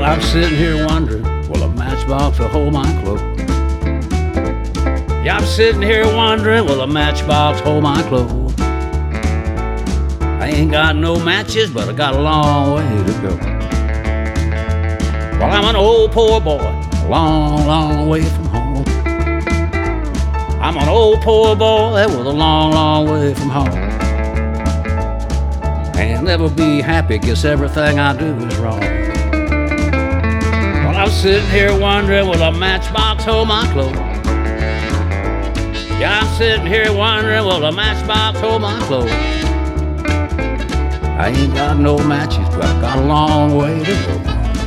I'm sitting here wondering, will a matchbox will hold my clothes? Yeah, I'm sitting here wondering, will a matchbox hold my clothes? I ain't got no matches, but I got a long way to go. Well, I'm an old poor boy, a long, long way from home. I'm an old poor boy with a long, long way from home. And never be happy, guess everything I do is wrong. Well, I'm sitting here wondering, will a matchbox hold my clothes? Yeah, I'm sitting here wondering, will a matchbox hold my clothes? I ain't got no matches, but I got a long way to go.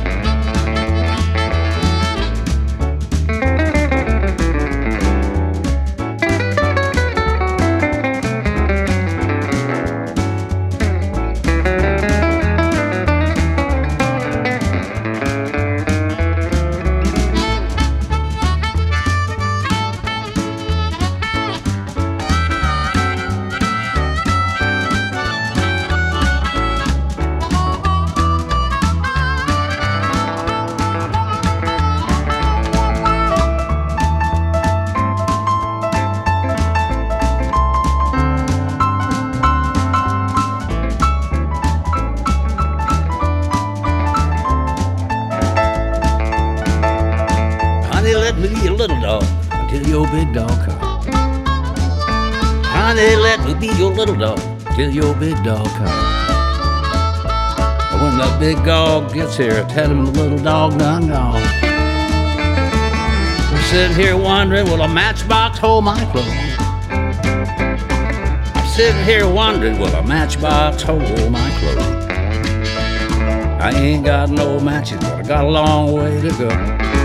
Honey, let me be your little dog until your big dog comes. Honey, let me be your little dog till your big dog comes. But when the big dog gets here, tell him the little dog done gone. I'm sitting here wondering, will a matchbox hold my clothes? I'm sitting here wondering, will a matchbox hold my clothes? I ain't got no matches, but I got a long way to go.